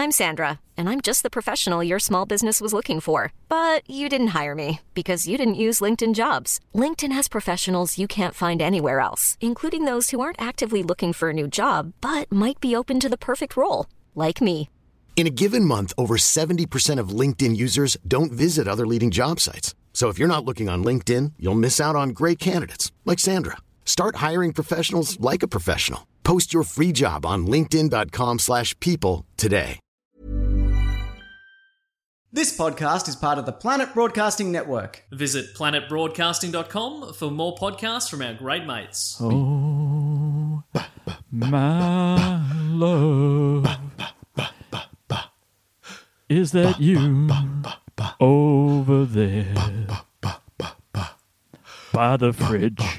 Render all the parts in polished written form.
I'm Sandra, and I'm just the professional your small business was looking for. But you didn't hire me because you didn't use LinkedIn Jobs. LinkedIn has professionals you can't find anywhere else, including those who aren't actively looking for a new job, but might be open to the perfect role, like me. In a given month, over 70% of LinkedIn users don't visit other leading job sites. So if you're not looking on LinkedIn, you'll miss out on great candidates like Sandra. Start hiring professionals like a professional. Post your free job on linkedin.com/people today. This podcast is part of the Planet Broadcasting Network. Visit planetbroadcasting.com for more podcasts from our great mates. Oh, my love, is that you over there by the fridge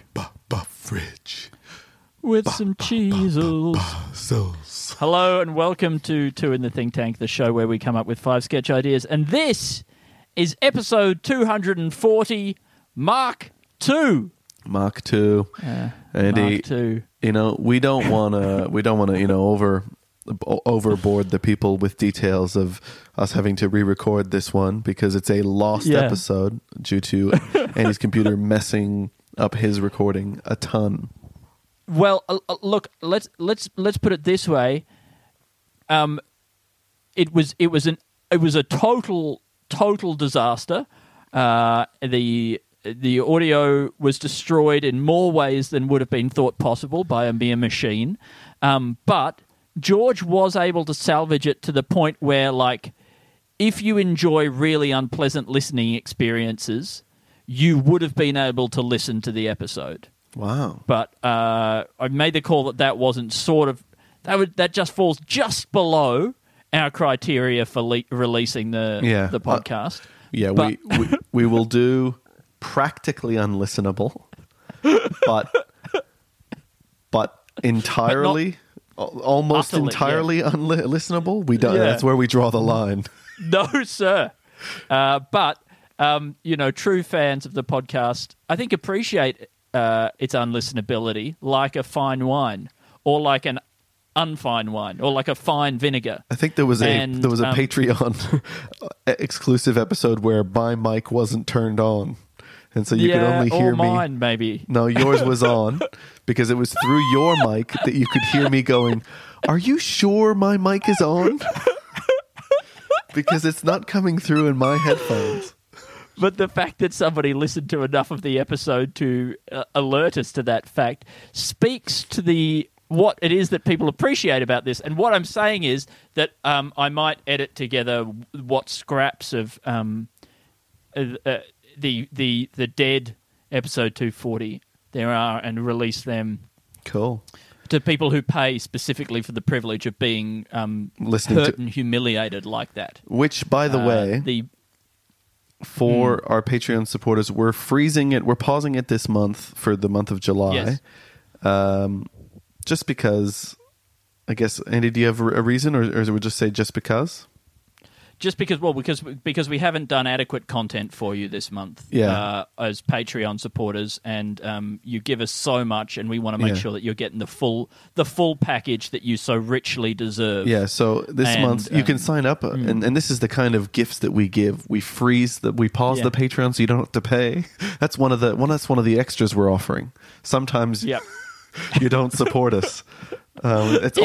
with some cheesels? Hello and welcome to Two in the Think Tank, the show where we come up with 5 sketch ideas. And this is episode 240, Mark 2. Mark 2. Andy, Mark 2. You know, we don't want to, you know, overboard the people with details of us having to re-record this one because it's a lost episode due to Andy's computer messing up his recording a ton. Well, look, let's put it this way. It was a total disaster. The audio was destroyed in more ways than would have been thought possible by a mere machine. But George was able to salvage it to the point where, like, if you enjoy really unpleasant listening experiences, you would have been able to listen to the episode. Wow. But I made the call that wasn't sort of... That just falls just below our criteria for releasing the podcast. But we will do practically unlistenable, but entirely... almost utterly, entirely unlistenable. We don't. Yeah. That's where we draw the line. No, sir. But you know, true fans of the podcast, I think, appreciate its unlistenability, like a fine wine, or like an unfine wine, or like a fine vinegar. I think there was a Patreon exclusive episode where my mic wasn't turned on. And so you could only hear me. Mine, maybe. No, yours was on because it was through your mic that you could hear me going, "Are you sure my mic is on?" Because it's not coming through in my headphones. But the fact that somebody listened to enough of the episode to alert us to that fact speaks to what it is that people appreciate about this. And what I'm saying is that I might edit together what scraps of the dead episode 240 there are and release them. Cool. To people who pay specifically for the privilege of being hurt and humiliated like that. Which, by the way, for our Patreon supporters, we're freezing it. We're pausing it this month for the month of July. Yes. Just because, I guess, Andy, do you have a reason, or would we just say just because? Just because, because we haven't done adequate content for you this month as Patreon supporters, and you give us so much, and we want to make sure that you're getting the full package that you so richly deserve. Yeah, so this month you can sign up, and this is the kind of gifts that we give. We pause the Patreon so you don't have to pay. That's one of the extras we're offering. Sometimes you don't support us. It's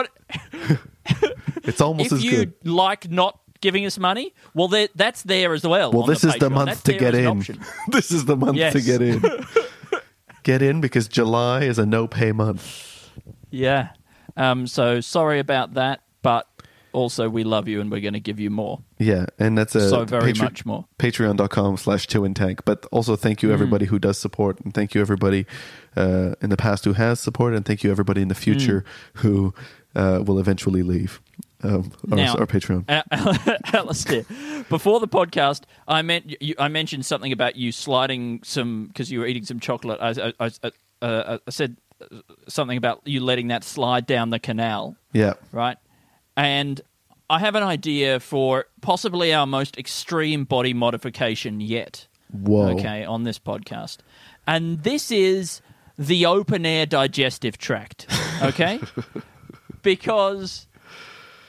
almost as good. If you like not giving us money, well, that's there as well. Well, this is the month to get in. This is the month to get in. Get in because July is a no-pay month. Yeah. So sorry about that, but also we love you and we're going to give you more. Yeah, and that's much more. Patreon.com/2intank. But also thank you everybody who does support, and thank you everybody in the past who has supported, and thank you everybody in the future who will eventually leave. Our Patreon. Alistair, before the podcast, I mentioned something about you sliding some, because you were eating some chocolate. I said something about you letting that slide down the canal. Yeah. Right? And I have an idea for possibly our most extreme body modification yet. Whoa. Okay, on this podcast. And this is the open-air digestive tract. Okay? Because...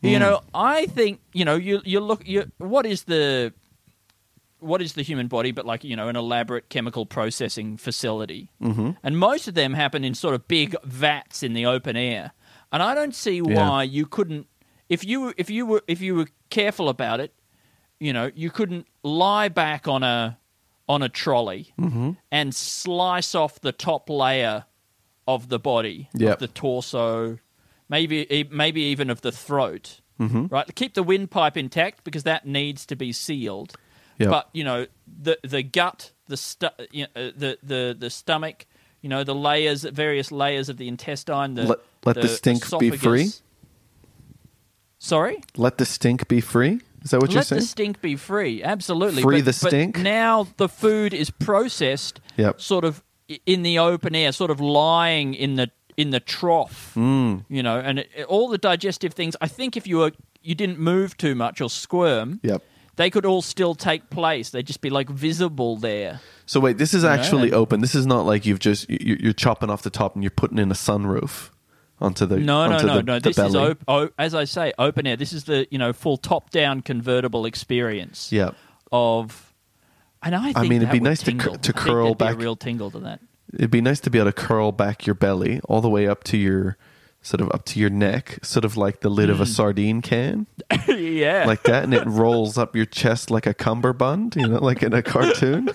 You know, I think, you know, what is the human body but like, you know, an elaborate chemical processing facility. Mm-hmm. And most of them happen in sort of big vats in the open air. And I don't see why you couldn't, if you were careful about it, you know, you couldn't lie back on a trolley and slice off the top layer of the body, of the torso, maybe even of the throat, right? Keep the windpipe intact because that needs to be sealed. Yep. But you know, the gut, the stomach, you know, the layers, various layers of the intestine. Let the stink esophagus. be free. Sorry? Let the stink be free? Is that what you're saying? Let the stink be free, absolutely. Free the stink? But now the food is processed sort of in the open air, sort of lying in the trough, you know, and all the digestive things. I think if you didn't move too much or squirm, they could all still take place. They'd just be like visible there. So wait, this is actually open. This is not like you're chopping off the top and you're putting in a sunroof onto the no. This belly. is as I say, open air. This is the, you know, full top-down convertible experience. Yeah. And I think it'd be nice tingle. to curl back. Be a real tingle to that. It'd be nice to be able to curl back your belly all the way up to your neck, sort of like the lid of a sardine can. Yeah. Like that, and it rolls up your chest like a cummerbund, you know, like in a cartoon.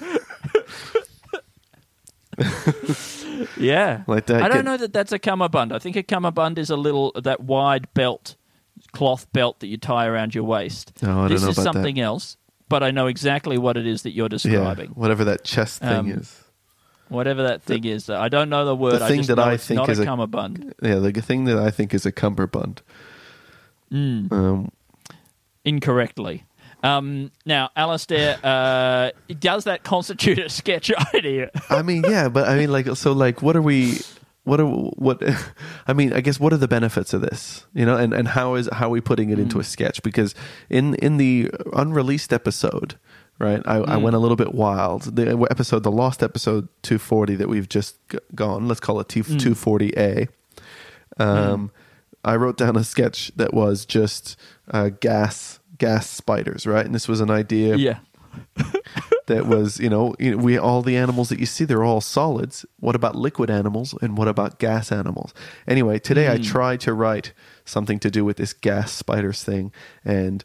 Yeah. Like that. I don't know that that's a cummerbund. I think a cummerbund is that wide belt, cloth belt that you tie around your waist. Oh, I don't know about that. This is something else, but I know exactly what it is that you're describing. Yeah, whatever that chest thing is. Whatever that thing is. I don't know the word. The thing I just that know I it's think not is a cummerbund. Yeah, the thing that I think is a cummerbund. Incorrectly. Now, Alistair, does that constitute a sketch idea? I mean, yeah, but I mean, like, so, like, what? I mean, I guess what are the benefits of this? You know, and how are we putting it into a sketch? Because in the unreleased episode, right, I went a little bit wild. The lost episode 240 that we've just gone, let's call it 240A. I wrote down a sketch that was just gas spiders, right? And this was an idea that was, you know, all the animals that you see, they're all solids. What about liquid animals and what about gas animals? Anyway, today I tried to write something to do with this gas spiders thing, and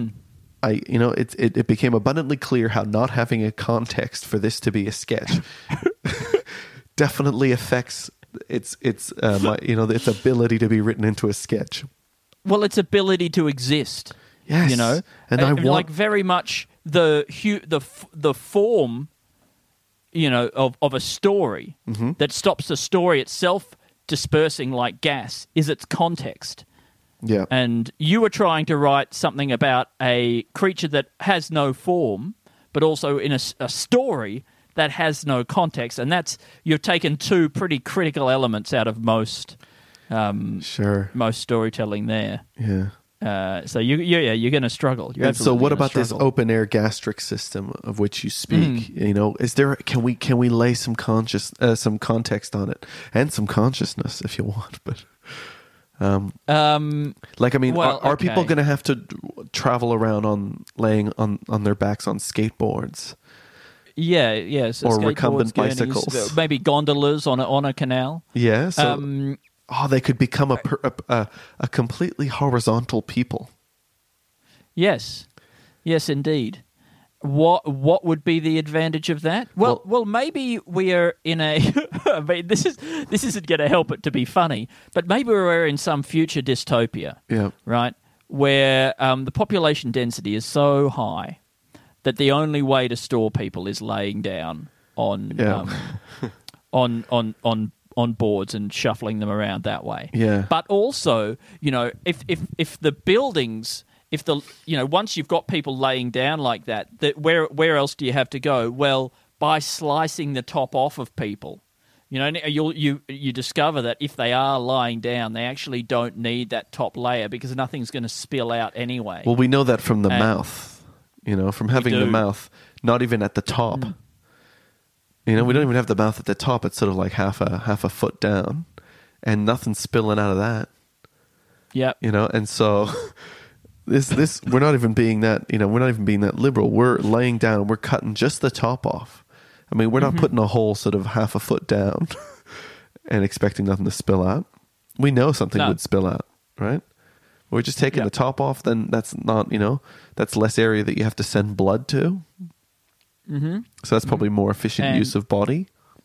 it became abundantly clear how not having a context for this to be a sketch definitely affects its ability to be written into a sketch. Well, its ability to exist. Yes, you know, and I want, like, very much the form, you know, of a story that stops the story itself dispersing like gas is its context. Yeah, and you were trying to write something about a creature that has no form, but also in a story that has no context, and you've taken two pretty critical elements out of most storytelling there. Yeah. So you're going to struggle. And so, what about this open air gastric system of which you speak? You know, can we lay some context on it and some consciousness if you want? But like, I mean, are people going to have to travel around laying on their backs on skateboards? Yeah, so or recumbent bicycles, maybe gondolas on a canal. Yeah. So, they could become a completely horizontal people. Yes, indeed. What would be the advantage of that? Well, maybe we are in a. I mean, this isn't going to help it to be funny, but maybe we're in some future dystopia. Yeah. Right. Where the population density is so high that the only way to store people is laying down on boards and shuffling them around that way. Yeah. But also, you know, if the buildings, once you've got people laying down like that where else do you have to go? Well, by slicing the top off of people. You know, you discover that if they are lying down, they actually don't need that top layer because nothing's going to spill out anyway. Well, we know that from the mouth. You know, from having the mouth not even at the top. You know, we don't even have the mouth at the top. It's sort of like half a foot down, and nothing's spilling out of that. Yep. You know, and so this we're not even being that, you know, we're not even being that liberal. We're laying down, we're cutting just the top off. I mean, we're not putting a whole sort of half a foot down and expecting nothing to spill out. We know something would spill out, right? We're just taking the top off, then that's not, you know, that's less area that you have to send blood to. Mm-hmm. So that's probably more efficient use of body.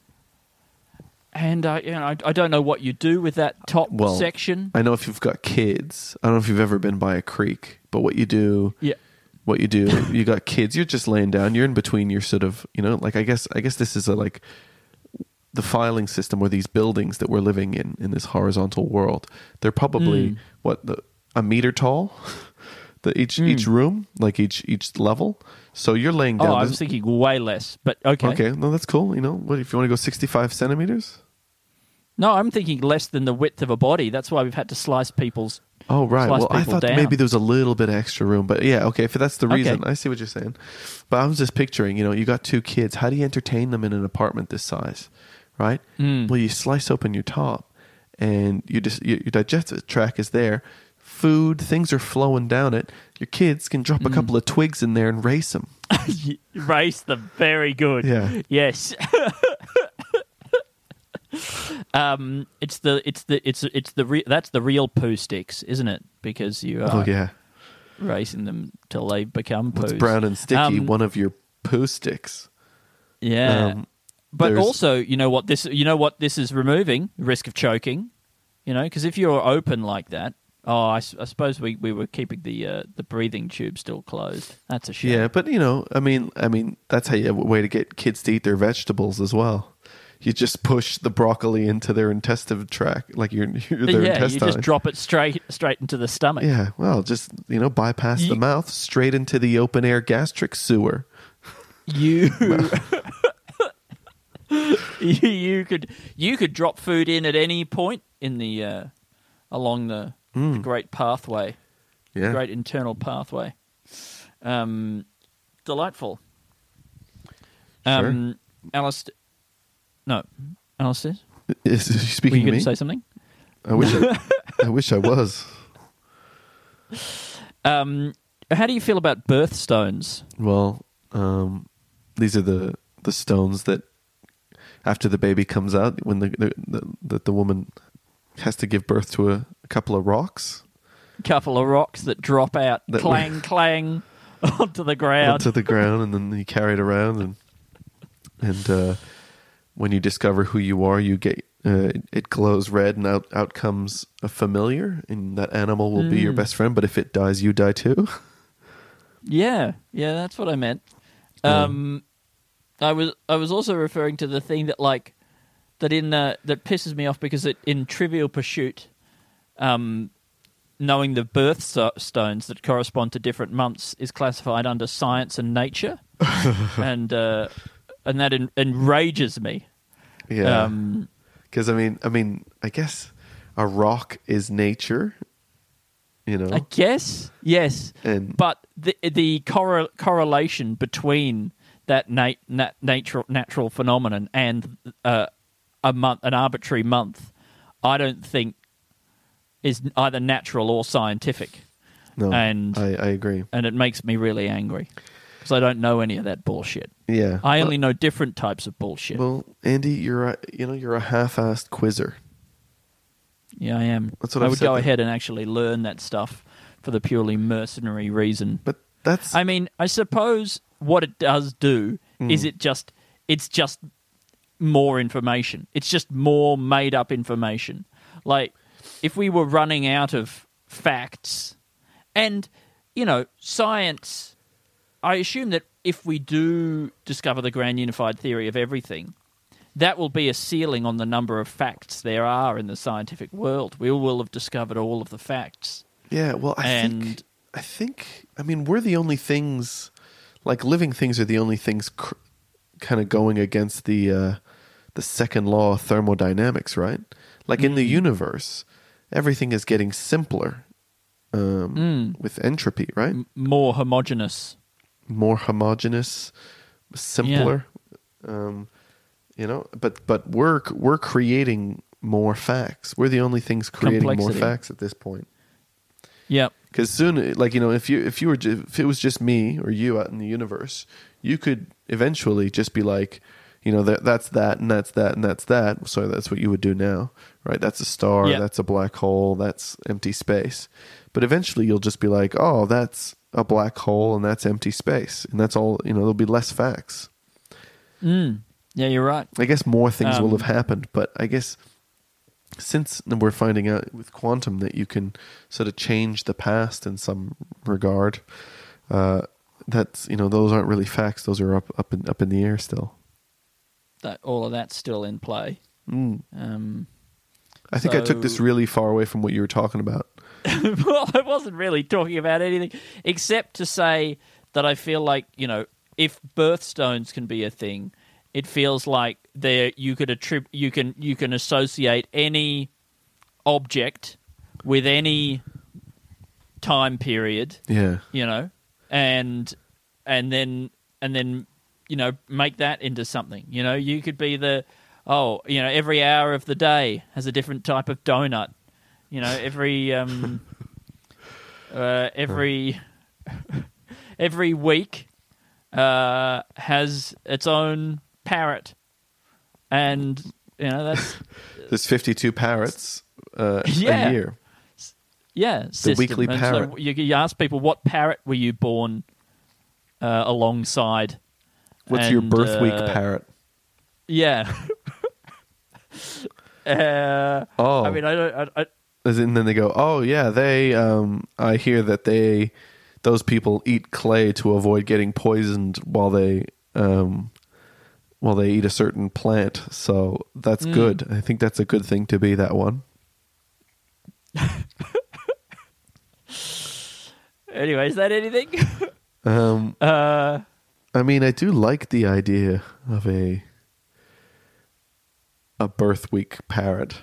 And you know, I don't know what you do with that top section. I know if you've got kids. I don't know if you've ever been by a creek, but what you do, you got kids. You're just laying down. You're in between your sort of, you know, like I guess this is like the filing system or these buildings that we're living in this horizontal world. They're probably a meter tall. Each room, like each level. So you're laying down. Oh, I was thinking way less, but okay. Okay, no, that's cool. You know, what if you want to go 65 centimeters? No, I'm thinking less than the width of a body. That's why we've had to slice people's. Oh, right. Well, I thought down. maybe there was a little bit of extra room, but yeah, okay. If that's the reason, I see what you're saying. But I was just picturing, you know, you got 2 kids. How do you entertain them in an apartment this size, right? Well, you slice open your top, and your digestive tract is there. Food, things are flowing down it. Your kids can drop a couple of twigs in there and race them. Race them, very good. Yeah. Yes. That's the real poo sticks, isn't it? Because you are racing them till they become poos. It's brown and sticky. One of your poo sticks. Yeah. But also, you know what this is removing? Risk of choking. You know, because if you're open like that. Oh, I suppose we were keeping the breathing tube still closed. That's a shame. Yeah, but you know, I mean, that's how you have a way to get kids to eat their vegetables as well. You just push the broccoli into their intestinal tract, like their intestine. You just drop it straight into the stomach. Yeah, well, just bypass the mouth straight into the open air gastric sewer. You could drop food in at any point in the along the great pathway, great internal pathway. Delightful. Sure. Alistair, Is he speaking were you to me? going to say something? I wish I was. How do you feel about birthstones? Well, these are the stones that after the baby comes out, when the woman has to give birth to a couple of rocks. Couple of rocks that drop out, clang, onto the ground. And then you carry it around, and when you discover who you are, you get it glows red, and out comes a familiar, and that animal will be your best friend. But if it dies, you die too. Yeah, that's what I meant. I was also referring to the thing that that pisses me off because in Trivial Pursuit, knowing the birthstones that correspond to different months is classified under science and nature, and that enrages me. Yeah, because I mean, I guess a rock is nature. You know, I guess yes, but the correlation between that natural phenomenon and an arbitrary month, I don't think is either natural or scientific. No, and I agree, and it makes me really angry because I don't know any of that bullshit. Yeah, I only know different types of bullshit. Well, Andy, you're a half-assed quizzer. Yeah, I am. That's what I would go ahead and actually learn that stuff for the purely mercenary reason. But that's... I mean, I suppose what it does do is it's just more information. It's just more made-up information. Like, if we were running out of facts, and, science, I assume that if we do discover the grand unified theory of everything, that will be a ceiling on the number of facts there are in the scientific world. We will have discovered all of the facts. Yeah, well, I think, we're the only things, like living things are the only things kind of going against the second law of thermodynamics, right? Like in the universe, everything is getting simpler with entropy, right? More homogeneous. Simpler. Yeah. But we're creating more facts. We're the only things creating more facts at this point. Yep. Because soon, like, you know, if it was just me or you out in the universe, you could eventually just be like, you know, that's that and that's that and that's that. So that's what you would do now, right? That's a star, Yep. that's a black hole, that's empty space. But eventually you'll just be like, oh, that's a black hole and that's empty space. And that's all, you know, there'll be less facts. Yeah, you're right. I guess more things will have happened, but I guess since we're finding out with quantum that you can sort of change the past in some regard, that's, you know, those aren't really facts. Those are up in the air still. That all of that's still in play. I think I took this really far away from what you were talking about. Well, I wasn't really talking about anything except to say that I feel like, you know, if birthstones can be a thing, it feels like you can associate any object with any time period. Yeah. You know, and then you know, make that into something. You know, you could be every hour of the day has a different type of donut. You know, every week has its own parrot, and you know that's there's 52 parrots a Yeah. year. yeah. The weekly And parrot. So you ask people, what parrot were you born alongside? What's your And, birth week parrot? Yeah. Oh, I mean, I and then they go, oh yeah, they. I hear that those people eat clay to avoid getting poisoned while they eat a certain plant. So that's good. I think that's a good thing to be that one. Anyway, is that anything? I mean, I do like the idea of a birth week parrot.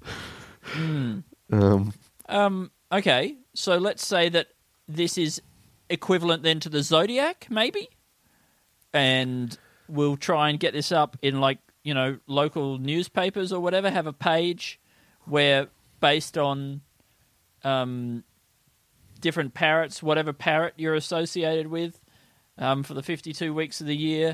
Okay, so let's say that this is equivalent then to the Zodiac, maybe? And we'll try and get this up in, like, you know, local newspapers or whatever, have a page where, based on different parrots, whatever parrot you're associated with for the 52 weeks of the year,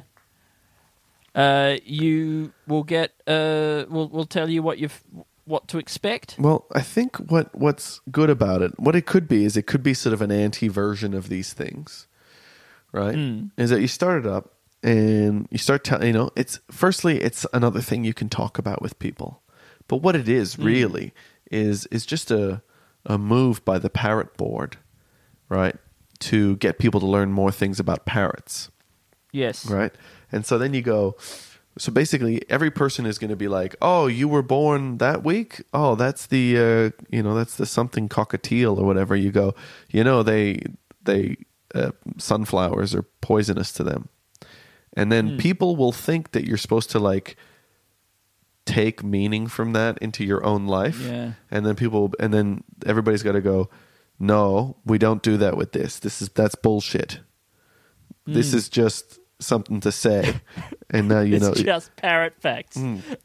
you will get, we'll tell you what to expect. Well, I think what's good about it, what it could be, is it could be sort of an anti-version of these things, right? Is that you start it up and you start telling, you know, it's another thing you can talk about with people. But what it is really is just a move by the Parrot Board, right, to get people to learn more things about parrots. Yes. Right? And so then you go, so basically every person is going to be like, oh, you were born that week? Oh, that's the, that's the something cockatiel or whatever. You go, you know, they sunflowers are poisonous to them. And then people will think that you're supposed to, like, take meaning from that into your own life. Yeah. And then everybody's got to go, no, we don't do that with this. That's bullshit. This is just something to say. And now you know. It's just parrot facts.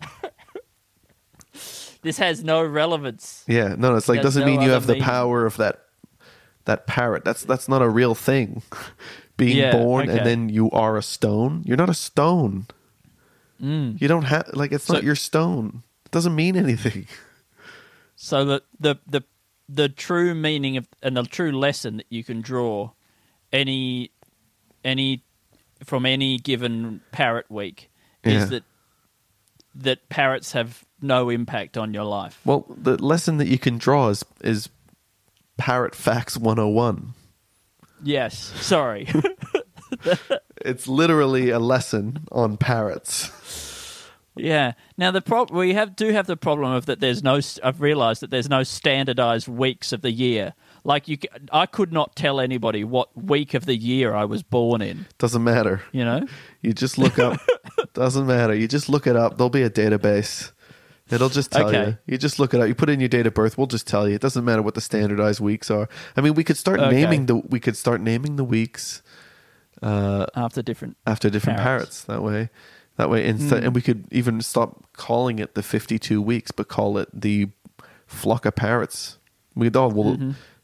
This has no relevance. Yeah, no, it's like, There's doesn't no mean you other have the meaning. power of that parrot. That's not a real thing. Being born and then you are a stone. You're not a stone. You don't have, like, it's not your stone. It doesn't mean anything. So the true meaning of, and the true lesson that you can draw from any given parrot week is that parrots have no impact on your life. Well, the lesson that you can draw is Parrot Facts 101. Yes, sorry. It's literally a lesson on parrots. Yeah. Now we do have the problem of that. I've realised that there's no standardised weeks of the year. Like I could not tell anybody what week of the year I was born in. Doesn't matter. You know, You just look up. Doesn't matter. You just look it up. There'll be a database. It'll just tell you. You just look it up. You put in your date of birth. We'll just tell you. It doesn't matter what the standardized weeks are. I mean, we could start naming the weeks after different parrots. That way, and we could even stop calling it the 52 weeks, but call it the flock of parrots. We'd all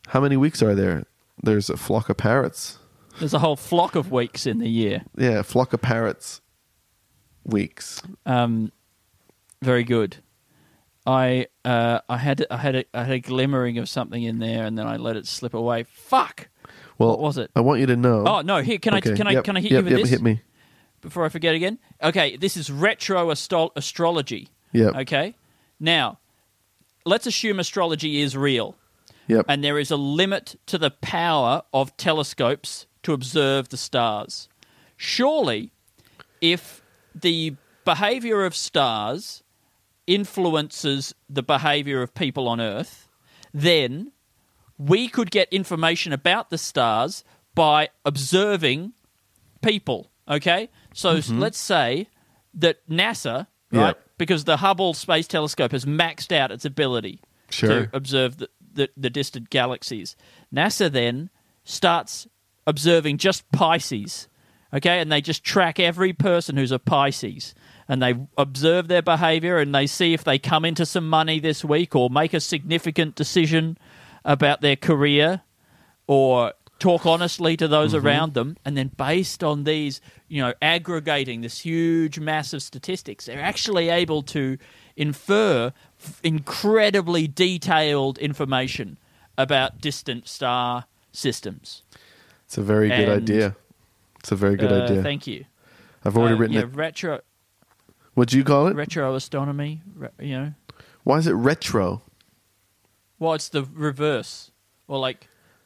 How many weeks are there? There's a flock of parrots. There's a whole flock of weeks in the year. Yeah, a flock of parrots. Weeks. Very good. I had a glimmering of something in there, and then I let it slip away. Fuck. Well, what was it? I want you to know. Oh no! Here, can I hit you with this? Hit me before I forget again. Okay, this is retro astrology. Yep. Okay. Now, let's assume astrology is real. Yep. And there is a limit to the power of telescopes to observe the stars. Surely, if the behavior of stars influences the behavior of people on Earth, then we could get information about the stars by observing people, okay? So let's say that NASA, right, because the Hubble Space Telescope has maxed out its ability to observe the distant galaxies. NASA then starts observing just Pisces, okay? And they just track every person who's a Pisces. And they observe their behavior and they see if they come into some money this week or make a significant decision about their career or talk honestly to those around them. And then based on these, aggregating this huge mass of statistics, they're actually able to infer incredibly detailed information about distant star systems. It's a very good idea. It's a very good idea. Thank you. I've already written it. Retro. What'd you call it? Retro astronomy, Why is it retro? Well, it's the reverse. Or I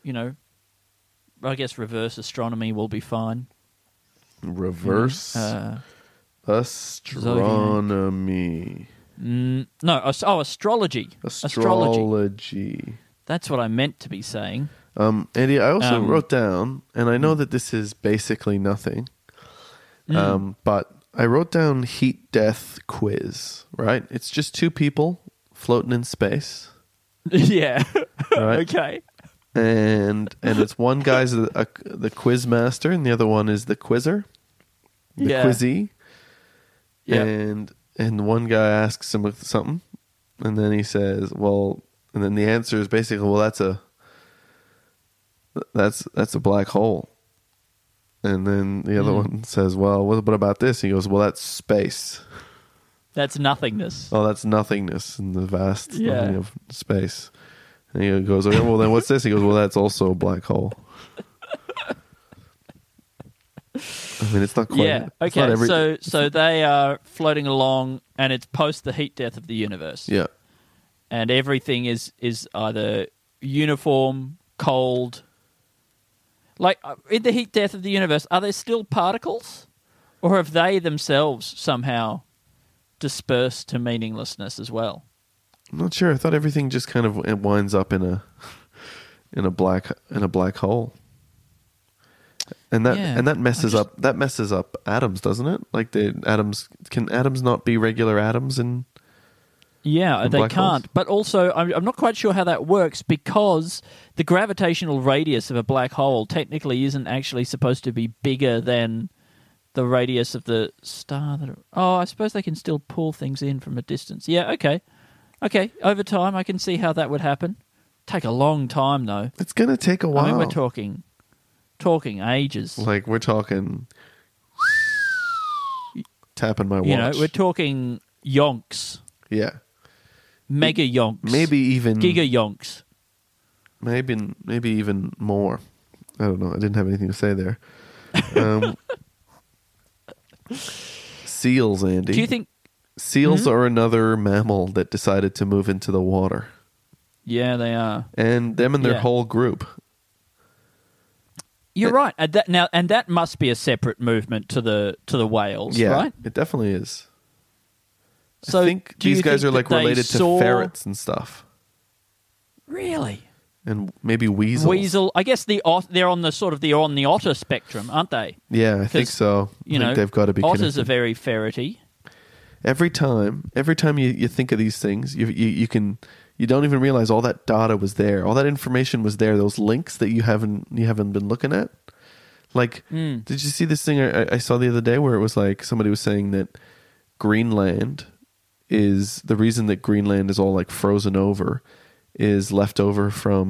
guess reverse astronomy will be fine. Reverse astronomy. Astrology. Astrology. That's what I meant to be saying. Andy, I also wrote down, and I know that this is basically nothing, but I wrote down heat death quiz, right? It's just two people floating in space. Yeah. Right? Okay. And it's one guy's the quiz master and the other one is the quizzer. The quizzee. Yeah. And one guy asks him something and then he says, well, and then the answer is basically, well, that's a black hole. And then the other one says, well, what about this? He goes, well, that's space. That's nothingness. Oh, that's nothingness in the vast nothing of space. And he goes, okay, well, then what's this? He goes, well, that's also a black hole. I mean, it's not quite. Yeah, okay. So they are floating along, and it's post the heat death of the universe. Yeah. And everything is either uniform, cold. Like, in the heat death of the universe, are there still particles? Or have they themselves somehow dispersed to meaninglessness as well? I'm not sure. I thought everything just kind of winds up in a black hole. And that messes up atoms, doesn't it? Like can atoms not be regular atoms in Yeah, they can't. Holes? But also, I'm not quite sure how that works because the gravitational radius of a black hole technically isn't actually supposed to be bigger than the radius of the star. I suppose they can still pull things in from a distance. Yeah, okay. Okay, over time, I can see how that would happen. Take a long time, though. It's going to take a while. I mean, we're talking ages. Like, we're talking tapping my watch. We're talking yonks. Yeah. Mega yonks. Maybe even... Giga yonks. Maybe even more. I don't know. I didn't have anything to say there. Seals, Andy. Do you think... Seals are another mammal that decided to move into the water. Yeah, they are. And them and their whole group. You're right. And that must be a separate movement to the whales, right? It definitely is. So I think these guys are like related to ferrets and stuff. Really? And maybe weasels. I guess they're on the otter spectrum, aren't they? Yeah, I think so. I think they've got to be otters connected. are very ferrety. Every time you think of these things, you don't even realize all that data was there. All that information was there. Those links that you haven't been looking at. Like, did you see this thing I saw the other day where it was like somebody was saying that Greenland is the reason that Greenland is all like frozen over is left over from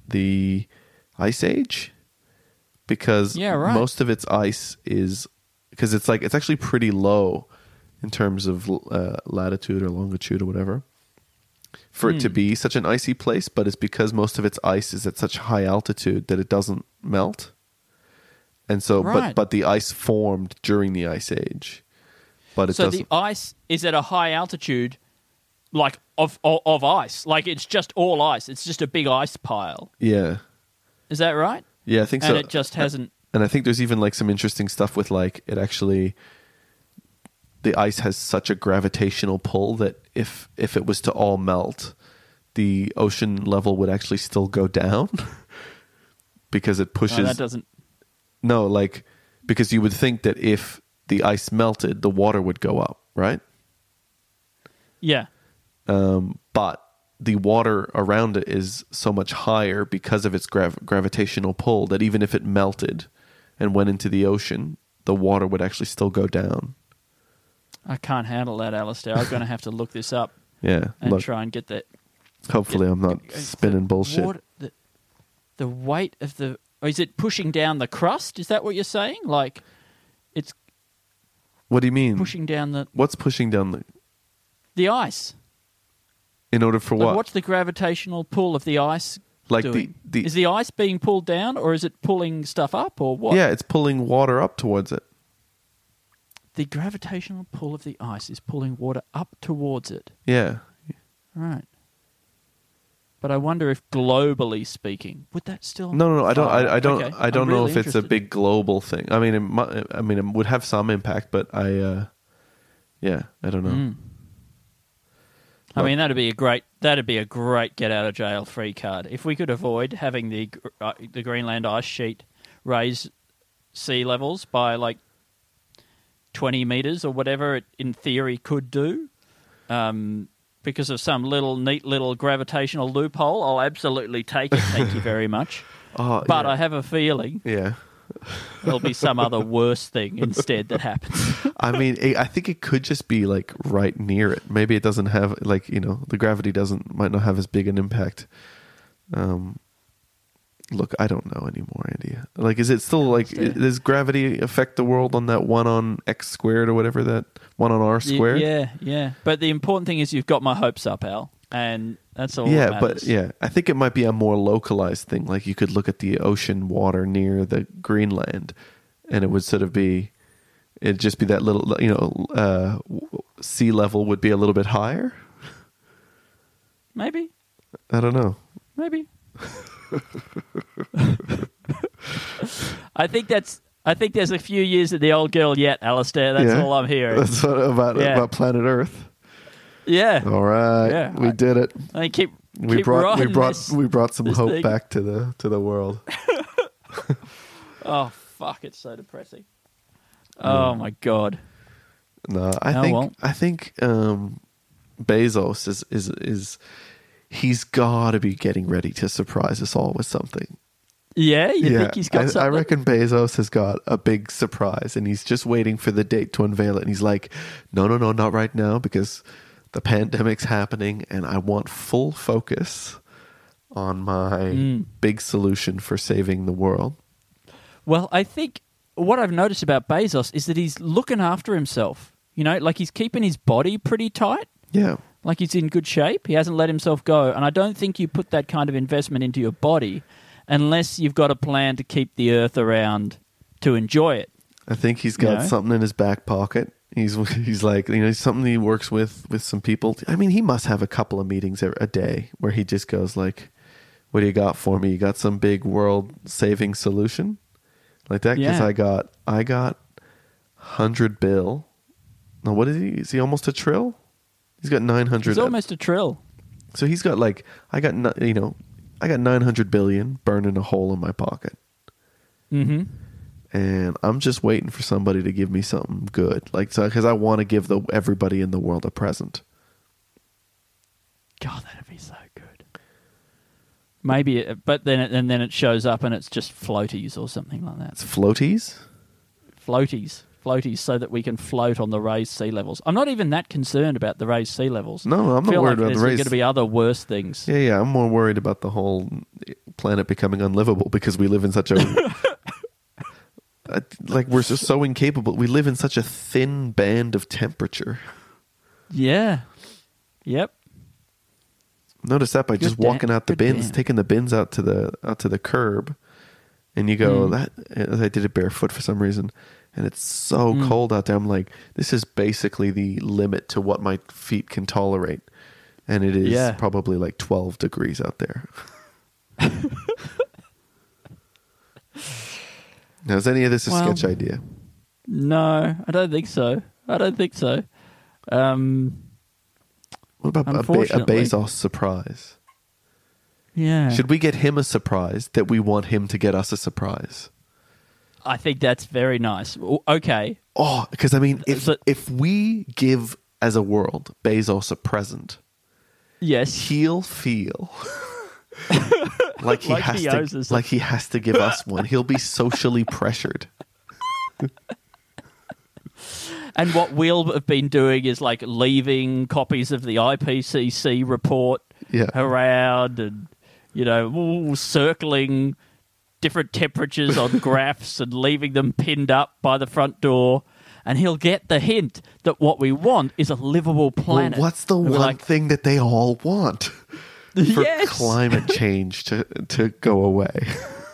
the Ice Age, because most of its ice is, because it's actually pretty low in terms of latitude or longitude or whatever for it to be such an icy place, but it's because most of its ice is at such high altitude that it doesn't melt. And so, but the ice formed during the Ice Age. But it doesn't. The ice is at a high altitude, like of ice. Like it's just all ice. It's just a big ice pile. Yeah. Is that right? Yeah, I think so. And it just hasn't. And I think there's even like some interesting stuff with like it actually, the ice has such a gravitational pull that if it was to all melt, the ocean level would actually still go down because it pushes. No, that doesn't. No, like because you would think that if the ice melted, the water would go up, right? Yeah. But the water around it is so much higher because of its gravitational pull that even if it melted and went into the ocean, the water would actually still go down. I can't handle that, Alistair. I'm going to have to look this up. Yeah. And try and get that. Hopefully I'm not spinning bullshit. The weight of the... Is it pushing down the crust? Is that what you're saying? Like, it's... What do you mean? Pushing down the... What's pushing down the ice. In order for what? What's the gravitational pull of the ice doing? Is the ice being pulled down, or is it pulling stuff up, or what? Yeah, it's pulling water up towards it. The gravitational pull of the ice is pulling water up towards it. Yeah. Right. But I wonder if, globally speaking, would that still? No. I don't I'm know really if it's a big global thing. I mean, it would have some impact, but I don't know. I mean, that'd be a great get out of jail free card if we could avoid having the Greenland ice sheet raise sea levels by like 20 meters or whatever it in theory could do. Because of some neat little gravitational loophole, I'll absolutely take it. Thank you very much. But I have a feeling there'll be some other worse thing instead that happens. I mean, I think it could just be like right near it. Maybe it doesn't have like, the gravity might not have as big an impact. Look, I don't know anymore, Andy. Like, is it still like, does gravity affect the world on that 1 on x squared or whatever, that 1 on r squared? Yeah. But the important thing is you've got my hopes up, Al, and that's all that matters. But I think it might be a more localized thing. Like you could look at the ocean water near the Greenland and it would sort of be, it'd just be that little, sea level would be a little bit higher. Maybe. I don't know. Maybe. I think there's a few years of the old girl yet, Alistair. That's all I'm hearing. That's what about planet Earth. Yeah. All right. We did it. I keep we brought some hope thing back to the world. Oh fuck! It's so depressing. Oh my god. No, I think Bezos is he's got to be getting ready to surprise us all with something. Yeah, you think he's got something? I reckon Bezos has got a big surprise, and he's just waiting for the date to unveil it. And he's like, no, not right now, because the pandemic's happening, and I want full focus on my big solution for saving the world. Well, I think what I've noticed about Bezos is that he's looking after himself. Like he's keeping his body pretty tight. Yeah. Like he's in good shape. He hasn't let himself go. And I don't think you put that kind of investment into your body unless you've got a plan to keep the earth around to enjoy it. I think he's got something in his back pocket. He's like, something he works with some people. I mean, he must have a couple of meetings a day where he just goes like, what do you got for me? You got some big world saving solution like that? Because I got 100 bill. No, what is he? Is he almost a trill? He's got 900. He's almost a trill. So he's got like, I got 900 billion burning a hole in my pocket. Mm-hmm. And I'm just waiting for somebody to give me something good. Because I want to give everybody in the world a present. God, that'd be so good. Maybe, but then it shows up and it's just floaties or something like that. It's floaties? Floaties. floaties so that we can float on the raised sea levels. I'm not even that concerned about the raised sea levels. No, I'm not worried about the raised. There's going to be other worse things. Yeah. I'm more worried about the whole planet becoming unlivable because we live in such a like we're so incapable. We live in such a thin band of temperature. Yeah. Yep. Notice that by just walking out the bins, taking the bins out to the curb, and you go that. I did it barefoot for some reason, and it's so cold out there. I'm like, this is basically the limit to what my feet can tolerate, and it is probably like 12 degrees out there. Now, is any of this a sketch idea? No, I don't think so. What about a Bezos surprise? Yeah. Should we get him a surprise that we want him to get us a surprise? I think that's very nice. Okay. Oh, because I mean, if we give as a world Bezos a present, yes, he'll feel like he has to give us one. He'll be socially pressured. And what we'll have been doing is like leaving copies of the IPCC report around and, circling different temperatures on graphs and leaving them pinned up by the front door. And he'll get the hint that what we want is a livable planet. Well, what's the one thing that they all want? For climate change to go away.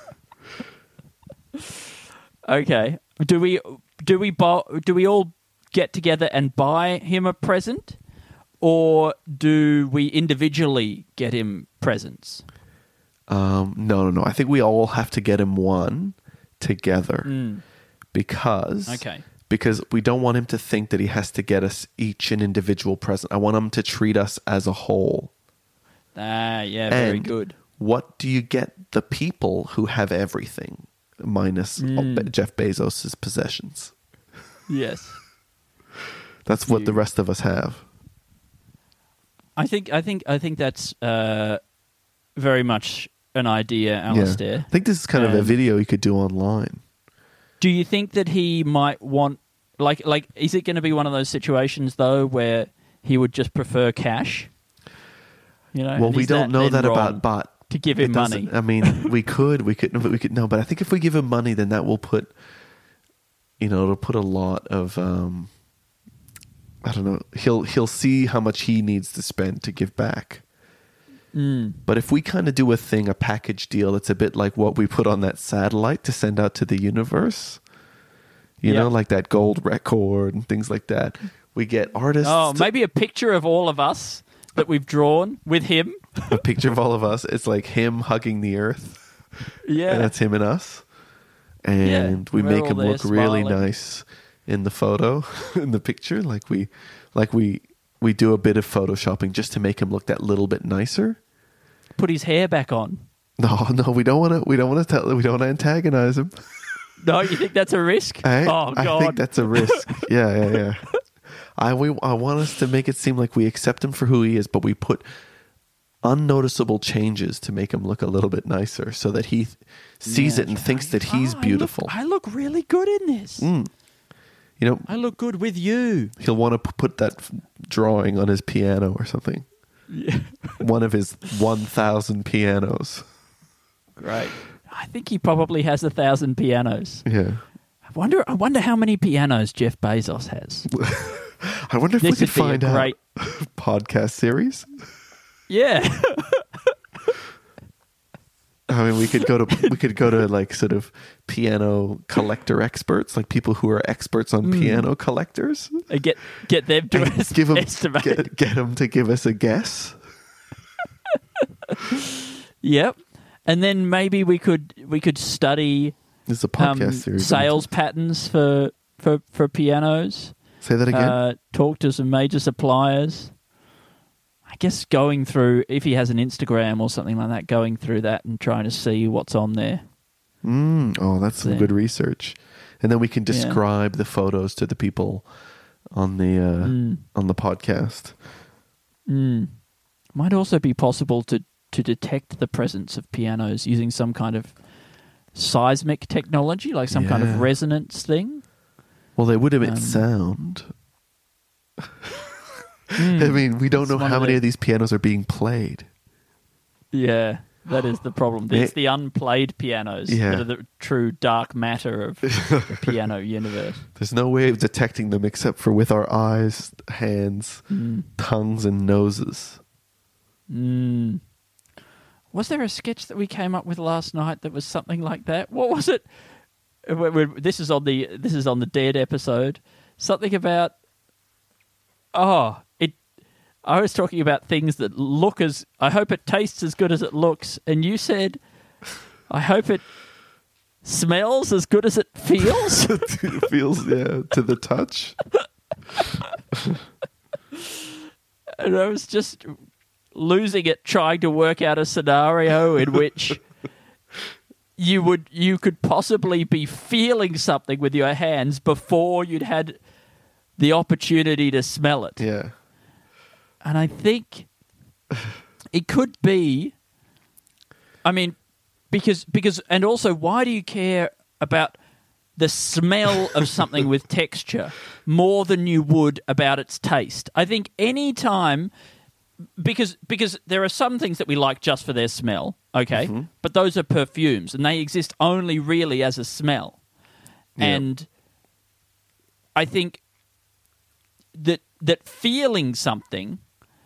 Okay. Do we all get together and buy him a present, or do we individually get him presents? No. I think we all have to get him one together because we don't want him to think that he has to get us each an individual present. I want him to treat us as a whole. Very good. What do you get the people who have everything minus Jeff Bezos' possessions? Yes. That's what the rest of us have. I think that's very much an idea, Alistair. Yeah. I think this is kind of a video you could do online. Do you think that he might want like is it going to be one of those situations though where he would just prefer cash? Well, we don't know that about Bot. To give him money. I mean, we could no, but I think if we give him money, then that will put, it'll put a lot of, I don't know. He'll see how much he needs to spend to give back. But if we kind of do a package deal, it's a bit like what we put on that satellite to send out to the universe. You know, like that gold record and things like that. We get artists. Oh, maybe a picture of all of us that we've drawn with him. A picture of all of us. It's like him hugging the earth. Yeah. And that's him and us. And we make him look really nice in the photo, in the picture. Like we do a bit of photoshopping just to make him look that little bit nicer. Put his hair back on. No, we don't want to antagonize him. No, you think that's a risk? Oh, God. I think that's a risk. Yeah. I want us to make it seem like we accept him for who he is, but we put unnoticeable changes to make him look a little bit nicer so that he sees it and thinks that he's beautiful. I look really good in this. I look good with you. He'll want to put that drawing on his piano or something. Yeah. One of his 1,000 pianos. Great. I think he probably has 1,000 pianos. Yeah. I wonder how many pianos Jeff Bezos has. I wonder if we could find out. Podcast series. Yeah. I mean, we could go to like sort of piano collector experts, like people who are experts on piano collectors. And get them to estimate. Get them to give us a guess. Yep. And then maybe we could study this is a podcast series. Sales patterns for pianos. Say that again. Talk to some major suppliers. I guess going through, if he has an Instagram or something like that, going through that and trying to see what's on there. Oh, that's some good research. And then we can describe the photos to the people on the podcast. Might also be possible to detect the presence of pianos using some kind of seismic technology, like some kind of resonance thing. Well, they would emit sound. I mean, we don't know how many of these pianos are being played. Yeah, that is the problem. It's the unplayed pianos that are the true dark matter of the piano universe. There's no way of detecting them except for with our eyes, hands, tongues, and noses. Was there a sketch that we came up with last night that was something like that? What was it? This is on the Dead episode. Something about I was talking about things that look as... I hope it tastes as good as it looks. And you said, I hope it smells as good as it feels. It feels, to the touch. And I was just losing it trying to work out a scenario in which you could possibly be feeling something with your hands before you'd had the opportunity to smell it. Yeah. And I think it could be, I mean, because, and also, why do you care about the smell of something with texture more than you would about its taste? I think any time, because there are some things that we like just for their smell, okay? Mm-hmm. But those are perfumes, and they exist only really as a smell. Yep. And I think that feeling something...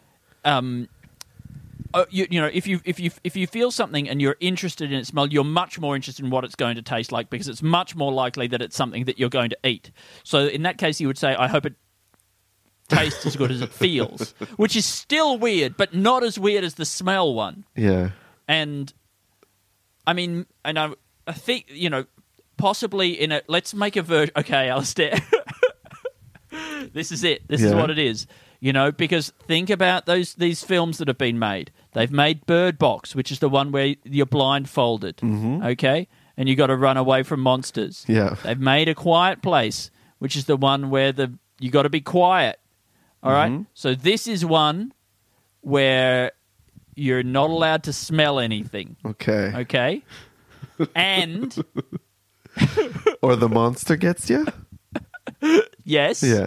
if you feel something and you're interested in its smell, you're much more interested in what it's going to taste like because it's much more likely that it's something that you're going to eat. So in that case, you would say, I hope it tastes as good as it feels, which is still weird, but not as weird as the smell one. Yeah. And I mean, and I think, possibly let's make a version. Okay, Alistair. This is it. This is what it is. Because think about these films that have been made. They've made Bird Box, which is the one where you're blindfolded, okay? And you got to run away from monsters. Yeah. They've made A Quiet Place, which is the one where you got to be quiet, all right? So this is one where you're not allowed to smell anything. Okay? And... or the monster gets you? Yes. Yeah.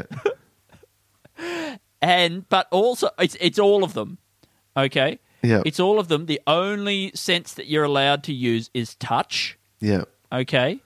But also, it's all of them, okay? Yeah. It's all of them. The only sense that you're allowed to use is touch. Yeah. Okay?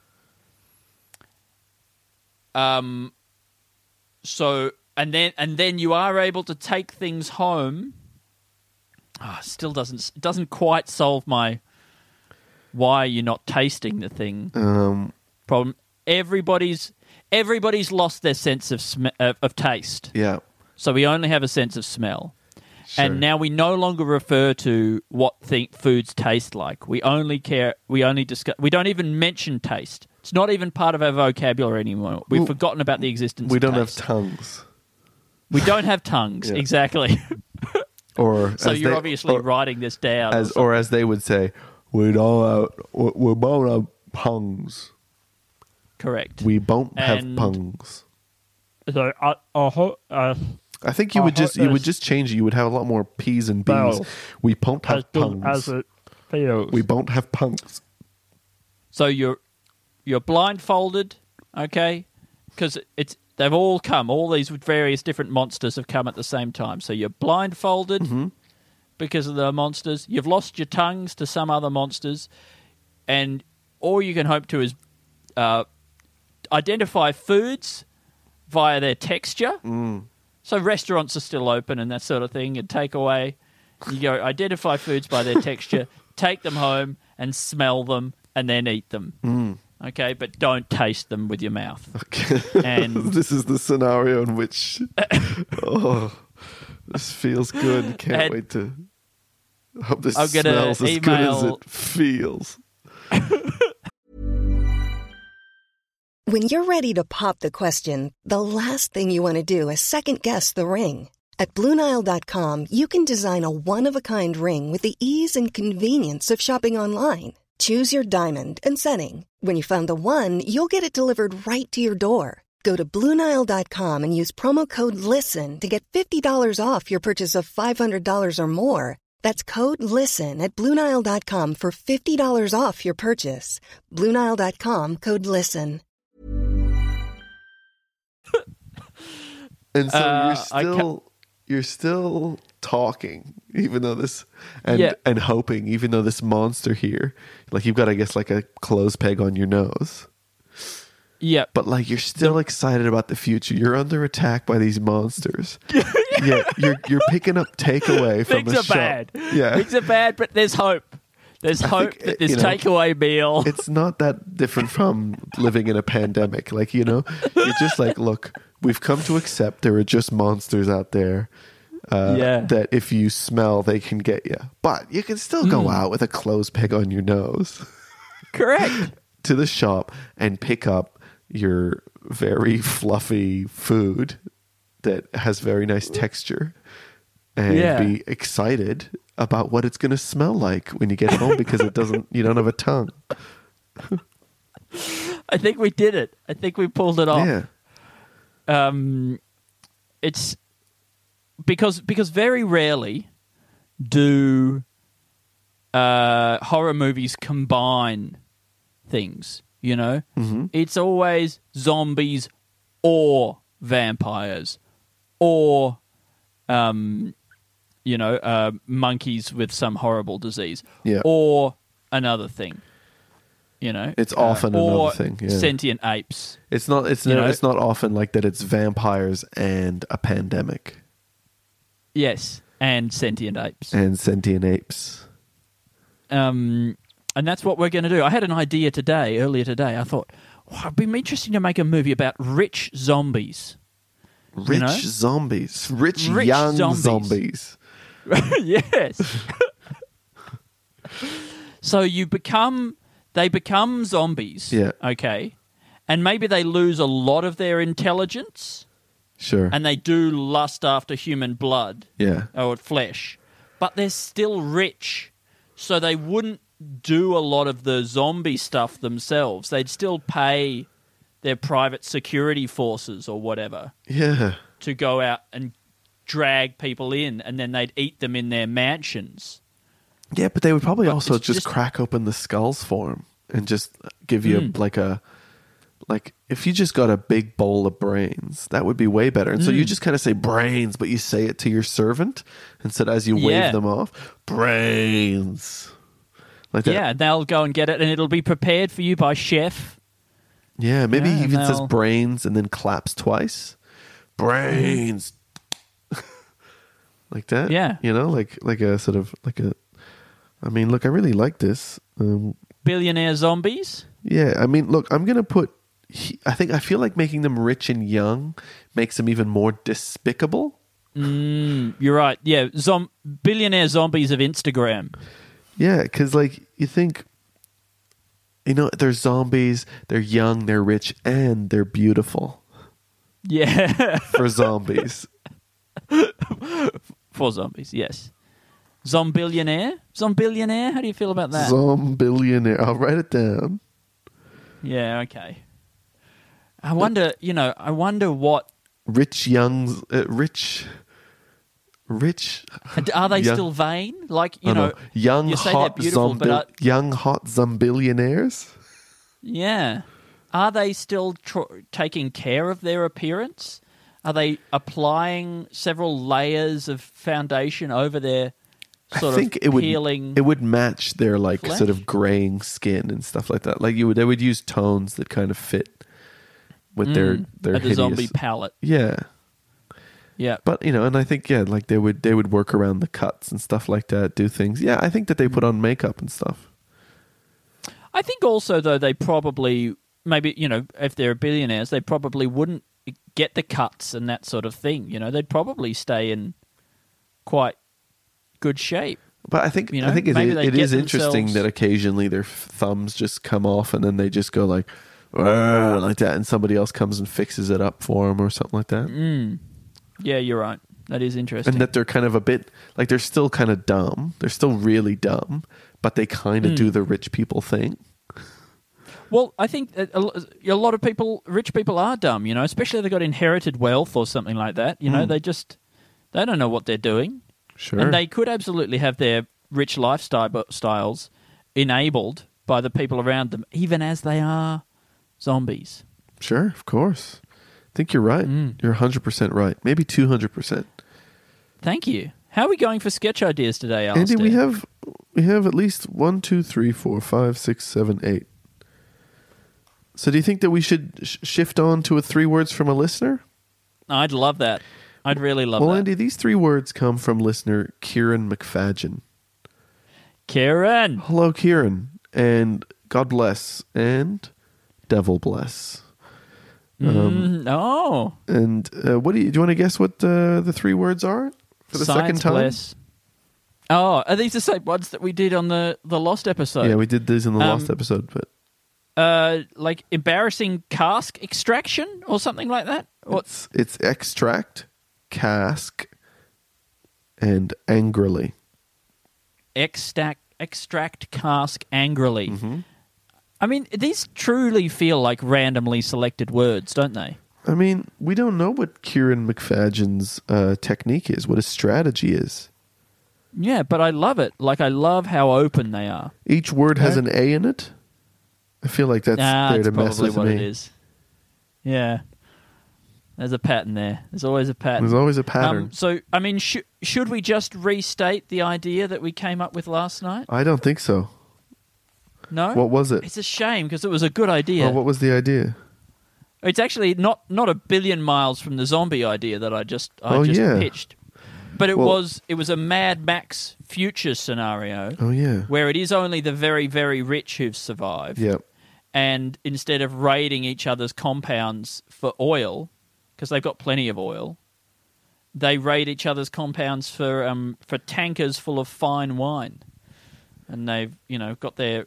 So, and then you are able to take things home. Still doesn't quite solve my why you're not tasting the thing problem. Everybody's lost their sense of taste. Yeah. So we only have a sense of smell. Sure. And now we no longer refer to what foods taste like. We only discuss. We don't even mention taste. It's not even part of our vocabulary anymore. We've forgotten about the existence of taste. We don't have tongues. We don't have tongues, exactly. So you're obviously writing this down. As they would say, we don't have tongues. Correct. We don't have tongues. So I think you would just change it. You would have a lot more P's and B's. We don't have tongues. As it feels. We don't have tongues. So you're blindfolded, okay? Because they've all come. All these various different monsters have come at the same time. So you're blindfolded because of the monsters. You've lost your tongues to some other monsters, and all you can hope to is identify foods via their texture. So restaurants are still open and that sort of thing, and takeaway. You go identify foods by their texture, take them home and smell them, and then eat them. Okay, but don't taste them with your mouth. Okay. And this is the scenario in which this feels good. Can't wait to hope this smells as good as it feels. When you're ready to pop the question, the last thing you want to do is second-guess the ring. At BlueNile.com, you can design a one-of-a-kind ring with the ease and convenience of shopping online. Choose your diamond and setting. When you find the one, you'll get it delivered right to your door. Go to BlueNile.com and use promo code LISTEN to get $50 off your purchase of $500 or more. That's code LISTEN at BlueNile.com for $50 off your purchase. BlueNile.com, code LISTEN. And so I you're still talking, even though this and hoping, even though this monster here, like you've got, I guess, like a clothes peg on your nose. Yeah. But like you're still excited about the future. You're under attack by these monsters. Yeah, you're picking up takeaway from Things a are shop. bad. Yeah. Things are bad, but there's hope. There's hope that this takeaway meal. It's not that different from living in a pandemic. Like, you're just like, look, we've come to accept there are just monsters out there that if you smell, they can get you. But you can still go out with a clothes peg on your nose. Correct. To the shop and pick up your very fluffy food that has very nice texture and be excited about what it's going to smell like when you get home because you don't have a tongue. I think we did it. I think we pulled it off. Yeah. It's because very rarely do horror movies combine things, Mm-hmm. It's always zombies or vampires or monkeys with some horrible disease, or another thing. It's often another thing. Yeah. Sentient apes. It's not often like that. It's vampires and a pandemic. Yes, and sentient apes. And that's what we're going to do. I had an idea earlier today. I thought, it'd be interesting to make a movie about rich zombies. Rich zombies. Rich young zombies. Yes. So they become zombies. Yeah. Okay. And maybe they lose a lot of their intelligence. Sure. And they do lust after human blood. Yeah. Or flesh. But they're still rich. So they wouldn't do a lot of the zombie stuff themselves. They'd still pay their private security forces or whatever. Yeah. To go out and drag people in, and then they'd eat them in their mansions. Yeah, but they would probably also just crack open the skulls for them and just give you like if you just got a big bowl of brains, that would be way better. And so you just kind of say brains, but you say it to your servant instead as you wave them off. Brains. Like that. Yeah, they'll go and get it, and it'll be prepared for you by chef. Yeah, maybe he even says brains and then claps twice. Brains. Like that. Yeah. Like a sort of like a. I mean, look, I really like this. Billionaire zombies. Yeah, I mean, look, I'm gonna put. I feel like making them rich and young makes them even more despicable. You're right. Yeah, billionaire zombies of Instagram. Yeah, because like you think, they're zombies, they're young, they're rich, and they're beautiful. Yeah. For zombies. For zombies, yes. Zombillionaire? Zombillionaire? How do you feel about that? Zombillionaire. I'll write it down. Yeah, okay. I wonder what... Rich. Are they still vain? Like, young, you say hot, they're beautiful, young, hot zombillionaires? Yeah. Are they still taking care of their appearance? Are they applying several layers of foundation over their peeling? It would match their flesh? sort of graying skin and stuff like that. Like they would use tones that kind of fit with their the zombie palette. Yeah. Yeah. But and I think like they would work around the cuts and stuff like that, do things. Yeah, I think that they put on makeup and stuff. I think also though they probably maybe if they're billionaires they probably wouldn't get the cuts and that sort of thing. They'd probably stay in quite good shape. But I think it is interesting that occasionally their thumbs just come off and then they just go like that, and somebody else comes and fixes it up for them or something like that. Yeah, you're right. That is interesting. And that they're kind of a bit like they're still kind of dumb. They're still really dumb, but they kind of do the rich people thing. Well, I think a lot of rich people are dumb, especially if they've got inherited wealth or something like that. They don't know what they're doing. Sure. And they could absolutely have their rich lifestyles enabled by the people around them, even as they are zombies. Sure, of course. think you're right. You're 100% right. Maybe 200%. Thank you. How are we going for sketch ideas today, Alistair? Andy, we have at least 1, 2, 3, 4, 5, 6, 7, 8. So do you think that we should shift on to 3 words from a listener? I'd love that. I'd really love that. Well, Andy, these 3 words come from listener Kieran McFadgen. Kieran! Hello, Kieran. And God bless. And devil bless. Oh. And what do you want to guess what the 3 words are for the Science second time? bless. Oh, are these the same ones that we did on the Lost episode? Yeah, we did these in the Lost episode, but like embarrassing cask extraction or something like that? It's extract, cask, and angrily. Extract cask angrily. Mm-hmm. I mean, these truly feel like randomly selected words, don't they? I mean, we don't know what Kieran McFadgen's technique is, what his strategy is. Yeah, but I love it. Like, I love how open they are. Each word has an A in it. I feel like that's there to mess with me. That's probably what it is. Yeah. There's a pattern there. There's always a pattern. There's always a pattern. So, I mean, should we just restate the idea that we came up with last night? I don't think so. No? What was it? It's a shame because it was a good idea. Oh, what was the idea? It's actually not a billion miles from the zombie idea that I just pitched. But it was a Mad Max future scenario. Oh, yeah. Where it is only the very, very rich who've survived. Yep. And instead of raiding each other's compounds for oil, because they've got plenty of oil, they raid each other's compounds for tankers full of fine wine. And they've, got their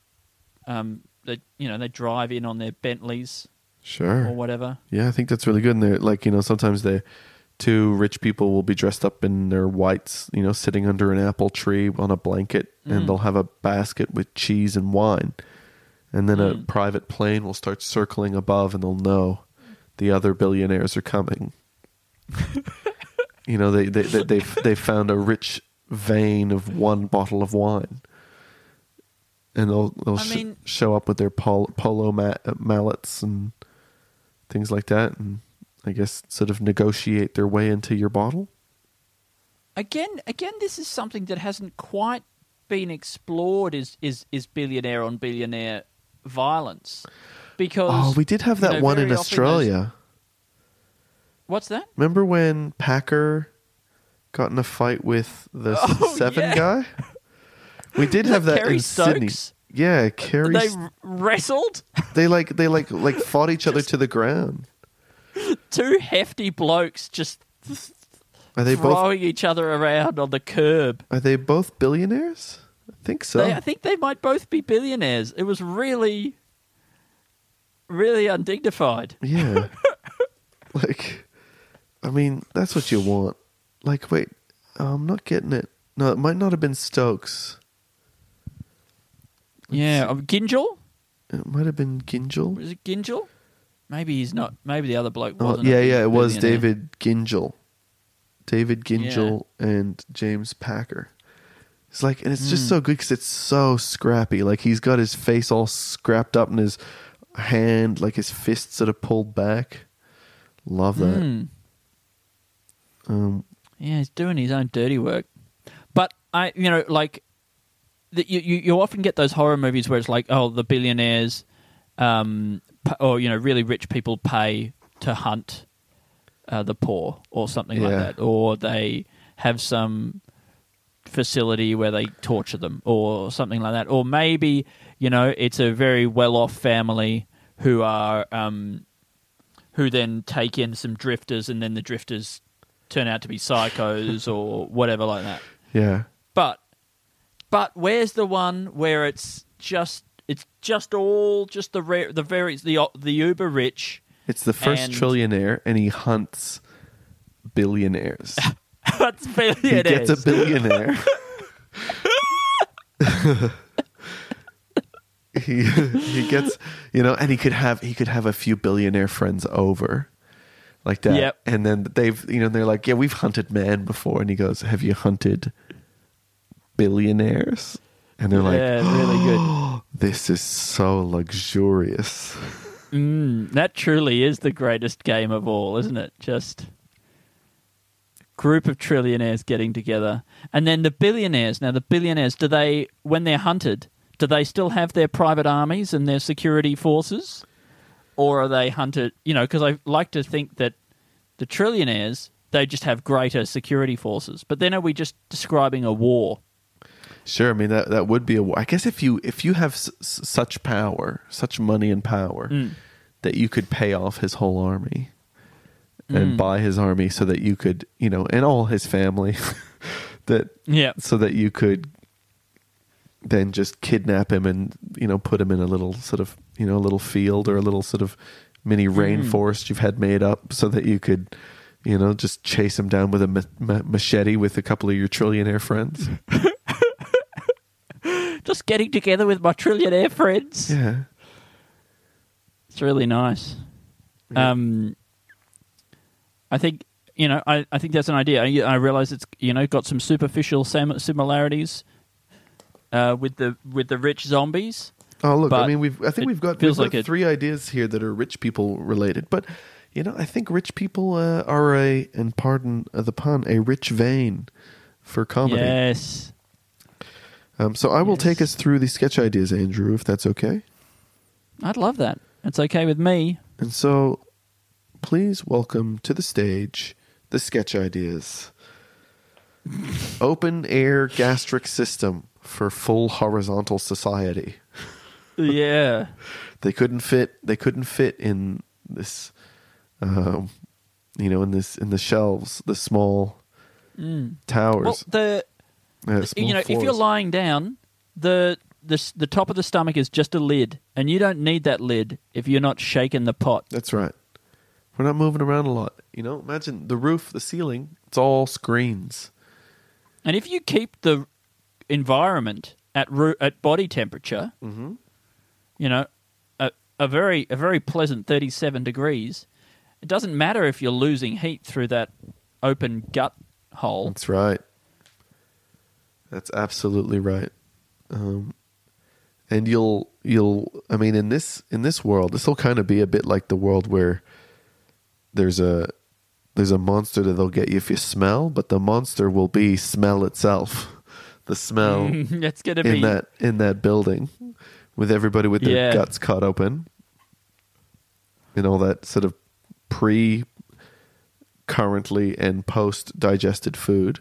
they drive in on their Bentleys. Sure. Or whatever. Yeah, I think that's really good. And they're like, sometimes the 2 rich people will be dressed up in their whites, sitting under an apple tree on a blanket, and they'll have a basket with cheese and wine. And then a private plane will start circling above, and they'll know the other billionaires are coming. They found a rich vein of 1 bottle of wine. And they'll show up with their polo mallets and things like that, and I guess sort of negotiate their way into your bottle. Again, this is something that hasn't quite been explored. Is billionaire on billionaire violence? Because we did have that one in Australia. What's that? Remember when Packer got in a fight with the Seven guy? We did have that Kerry in Sydney. Stokes? Yeah, Kerry. They wrestled. They fought each other to the ground. 2 hefty blokes just Are they throwing each other around on the curb. Are they both billionaires? I think so. I think they might both be billionaires. It was really, really undignified. Yeah. I mean, that's what you want. Wait, I'm not getting it. No, it might not have been Stokes. Gingell? It might have been Gingell. Was it Gingell? Maybe he's not. Maybe the other bloke wasn't. It was David Gingell. David Gingell and James Packer. It's and it's just so good because it's so scrappy. He's got his face all scrapped up and his hand, his fist sort of pulled back. Love that. He's doing his own dirty work. But you often get those horror movies where it's the billionaires, or really rich people pay to hunt the poor or something like that, or they have some facility where they torture them or something like that, or maybe it's a very well-off family who are who then take in some drifters, and then the drifters turn out to be psychos or whatever like that. Yeah, but where's the one where it's just the uber rich? It's the first trillionaire, and he hunts billionaires. Hunts billionaires. He gets a billionaire. he gets, and he could have a few billionaire friends over, like that. Yep. And then they're like, yeah, we've hunted man before, and he goes, have you hunted billionaires? And they're like, really good. This is so luxurious. That truly is the greatest game of all, isn't it? Just group of trillionaires getting together. And then the billionaires. Now, the billionaires, when they're hunted, do they still have their private armies and their security forces? Or are they hunted, because I like to think that the trillionaires, they just have greater security forces. But then are we just describing a war? Sure, I mean that would be a war. I guess if you have such power, such money and power, that you could pay off his whole army and buy his army, so that you could, and all his family, so that you could then just kidnap him and put him in a little sort of a little field or a little sort of mini rainforest you've had made up, so that you could just chase him down with a machete with a couple of your trillionaire friends. Just getting together with my trillionaire friends. Yeah. It's really nice. Yeah. I think, I think that's an idea. I realize it's, got some superficial similarities with the rich zombies. Oh, look, I mean, we've got 3 ideas here that are rich people related, but I think rich people are and pardon the pun, a rich vein for comedy. Yes. So I will take us through the sketch ideas, Andrew, if that's okay. I'd love that. It's okay with me. And so, please welcome to the stage the sketch ideas. Open air gastric system for full horizontal society. Yeah. They couldn't fit in this, in the shelves, the small towers. Well, if you're lying down, the top of the stomach is just a lid, and you don't need that lid if you're not shaking the pot. That's right. We're not moving around a lot. Imagine the roof, the ceiling, it's all screens. And if you keep the environment at body temperature, a very pleasant 37 degrees, it doesn't matter if you're losing heat through that open gut hole. That's right. That's absolutely right. And you'll I mean, in this world, this will kind of be a bit like the world where there's a monster that'll get you if you smell, but the monster will be smell itself. The smell it's gonna be in that building with everybody with their guts cut open and all that sort of currently and post digested food.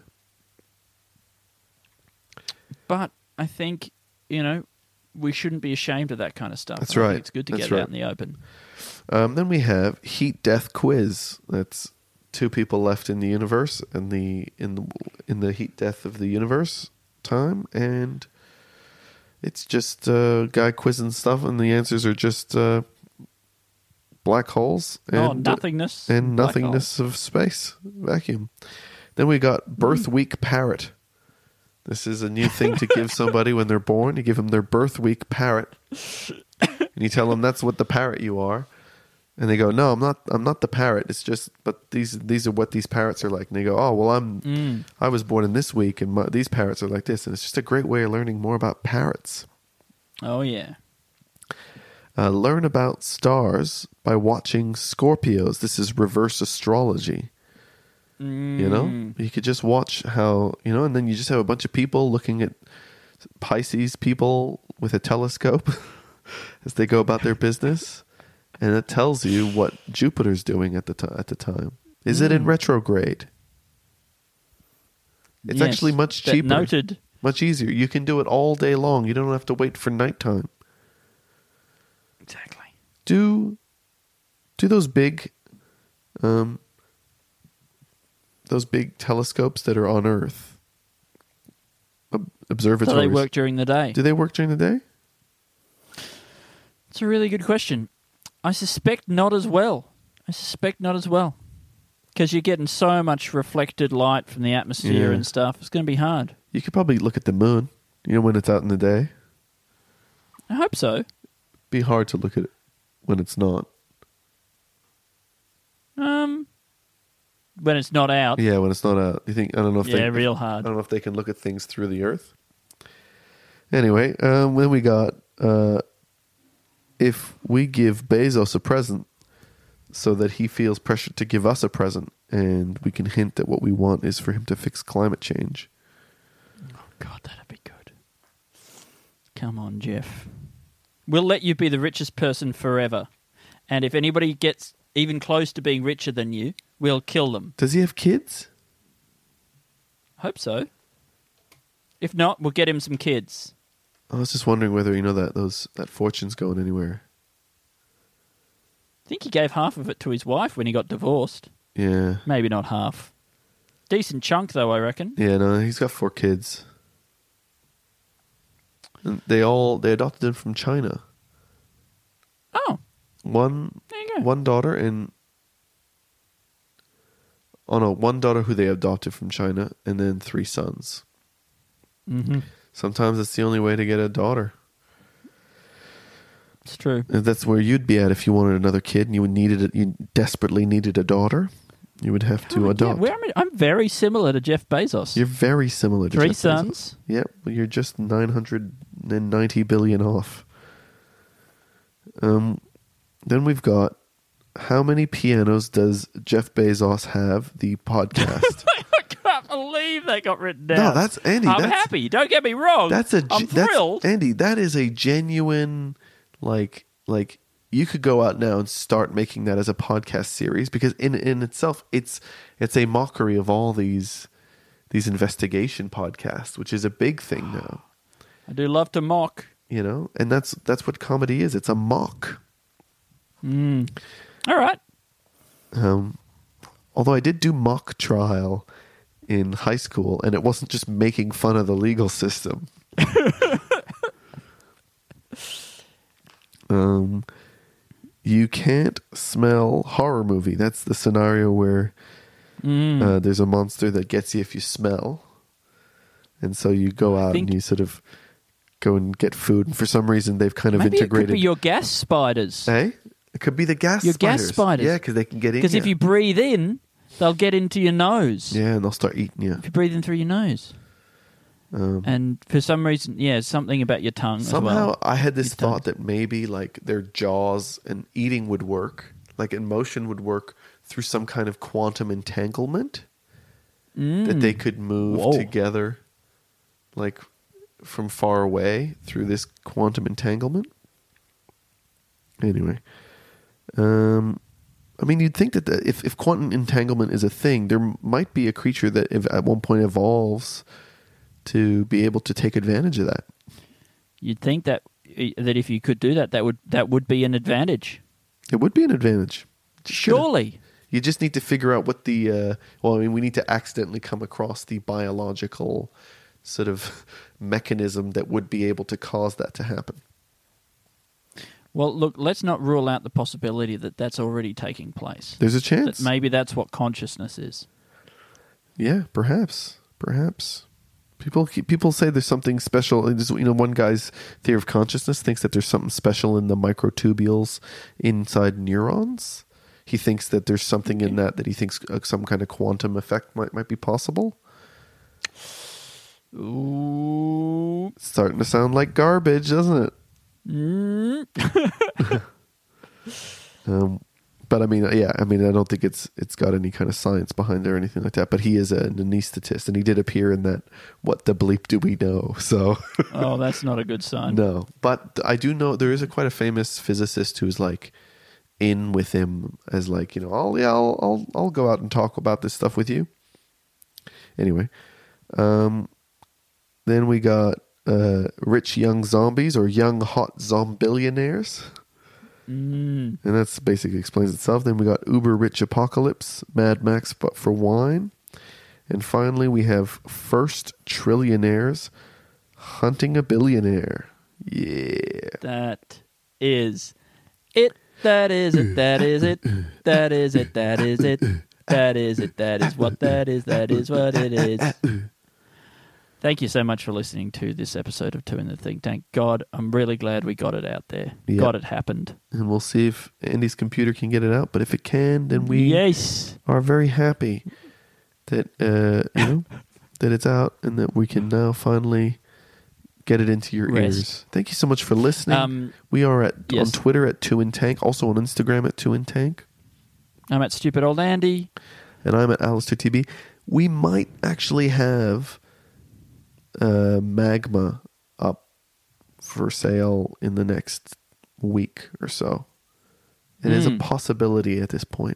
But I think, we shouldn't be ashamed of that kind of stuff. That's right. It's good to get it out in the open. Then we have heat death quiz. That's 2 people left in the universe in the heat death of the universe time, and it's just a guy quizzing stuff, and the answers are just black holes and nothingness and nothingness of space vacuum. Then we got birth week parrot. This is a new thing to give somebody when they're born. You give them their birth week parrot, and you tell them that's what the parrot you are, and they go, "No, I'm not the parrot. It's just, but these are what these parrots are like." And they go, "Oh, well, I was born in this week, and these parrots are like this." And it's just a great way of learning more about parrots. Oh yeah. Learn about stars by watching Scorpios. This is reverse astrology. You could just watch how, and then you just have a bunch of people looking at Pisces people with a telescope as they go about their business, and it tells you what Jupiter's doing at the time. Is it in retrograde? It's actually much cheaper. Noted. Much easier. You can do it all day long. You don't have to wait for nighttime. Exactly. Do those big telescopes that are on Earth, observatories. Do they work during the day? Do they work during the day? It's a really good question. I suspect not as well. Because you're getting so much reflected light from the atmosphere and stuff. It's going to be hard. You could probably look at the moon, when it's out in the day. I hope so. Be hard to look at it when it's not. When it's not out. Yeah, when it's not out. You think, I don't know if real hard. I don't know if they can look at things through the Earth. Anyway, then we got if we give Bezos a present so that he feels pressured to give us a present, and we can hint that what we want is for him to fix climate change. Oh, God, that'd be good. Come on, Jeff. We'll let you be the richest person forever. And if anybody gets even close to being richer than you, we'll kill them. Does he have kids? Hope so. If not, we'll get him some kids. I was just wondering whether that fortune's going anywhere. I think he gave half of it to his wife when he got divorced. Yeah. Maybe not half. Decent chunk, though, I reckon. Yeah, no, he's got 4 kids. And they adopted him from China. Oh. One daughter and... Oh, no, one daughter who they adopted from China, and then 3 sons. Mm-hmm. Sometimes it's the only way to get a daughter. It's true. And that's where you'd be at if you wanted another kid and you desperately needed a daughter. You would have to adopt. Yeah, I'm very similar to Jeff Bezos. You're very similar to 3 Jeff sons. Bezos. Yep, well, you're just 990 billion off. Then we've got, how many pianos does Jeff Bezos have? The podcast. I can't believe they got written down. No, that's Andy. I'm happy. Don't get me wrong. I'm thrilled. Andy, that is a genuine, like you could go out now and start making that as a podcast series, because in itself it's a mockery of all these investigation podcasts, which is a big thing now. I do love to mock. You know, and that's what comedy is. It's a mock. All right. Although I did do mock trial in high school, and it wasn't just making fun of the legal system. You can't smell horror movie. That's the scenario where there's a monster that gets you if you smell. And so you go out and you sort of go and get food. And for some reason, they've kind of integrated... Maybe it could be your gas spiders. Eh? It could be the gas your spiders. Gas spiders. Yeah, because they can get in. Because if you breathe in, they'll get into your nose. Yeah, and they'll start eating you. If you breathe in through your nose. And for some reason, something about your tongue somehow as well. I had this thought that maybe like their jaws and eating would work, like emotion would work through some kind of quantum entanglement that they could move together, like from far away through this quantum entanglement. Anyway, I mean, you'd think that if quantum entanglement is a thing, there might be a creature that at one point evolves to be able to take advantage of that. You'd think that if you could do that would be an advantage. It would be an advantage. Surely. You just need to figure out what we need to accidentally come across the biological sort of mechanism that would be able to cause that to happen. Well, look, let's not rule out the possibility that that's already taking place. There's a chance. That maybe that's what consciousness is. Yeah, perhaps. People say there's something special. One guy's theory of consciousness thinks that there's something special in the microtubules inside neurons. He thinks that there's something in that he thinks some kind of quantum effect might be possible. Ooh. It's starting to sound like garbage, doesn't it? But I mean, I don't think it's got any kind of science behind it or anything like that. But he is an anesthetist, and he did appear in that What the Bleep Do We Know? So, oh, that's not a good sign. No, but I do know there is quite a famous physicist who's like in with him as like, I'll go out and talk about this stuff with you. Anyway, then we got rich young zombies or young hot zombillionaires. And that's basically explains itself. Then we got uber rich apocalypse, Mad Max but for wine. And finally we have first trillionaires hunting a billionaire. Yeah. That is it. That is it. That is it. That is it. That is it. That is it. That is what that is. That is what it is. Thank you so much for listening to this episode of Two in the Think Tank. God, I'm really glad we got it out there. Yep. God, it happened. And we'll see if Andy's computer can get it out. But if it can, then we are very happy that that it's out and that we can now finally Get it into your Rest. ears. Thank you so much for listening. We are on Twitter at 2intank, also on Instagram at 2intank. I'm at Stupid Old Andy. And I'm at Alistair TB. We might actually have Magma up for sale in the next week or so. It is a possibility at this point.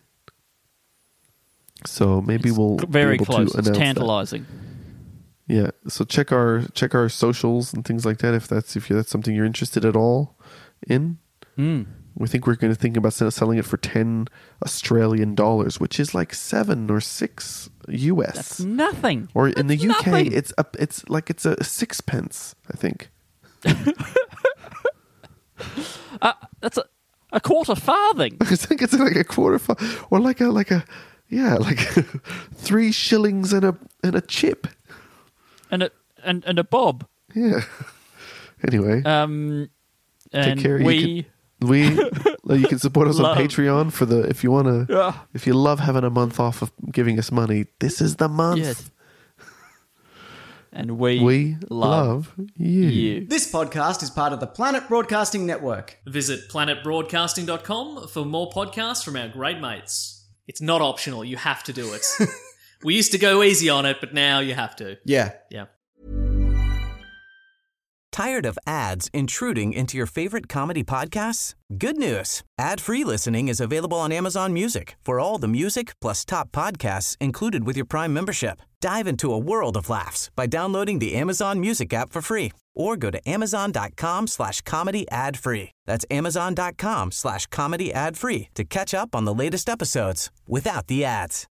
So maybe we'll very be able close. to It's announce tantalizing. that. Yeah, so check our socials and things like that if that's something you're interested at all in. We think we're going to think about selling it for $10 Australian, which is like $7 or $6 US. That's nothing. Or in the UK, nothing. it's like a sixpence, I think. That's a quarter farthing. I think it's like a quarter or like a 3 shillings and a chip. And a bob. Yeah. Anyway, And take care. We You can support us on Patreon if you want to. Yeah. If you love having a month off of giving us money, this is the month. Yes. And we love you. This podcast is part of the Planet Broadcasting Network. Visit planetbroadcasting.com for more podcasts from our great mates. It's not optional, you have to do it. We used to go easy on it, but now you have to. Yeah. Yeah. Tired of ads intruding into your favorite comedy podcasts? Good news. Ad-free listening is available on Amazon Music for all the music plus top podcasts included with your Prime membership. Dive into a world of laughs by downloading the Amazon Music app for free or go to amazon.com/comedy ad-free. That's amazon.com/comedy ad-free to catch up on the latest episodes without the ads.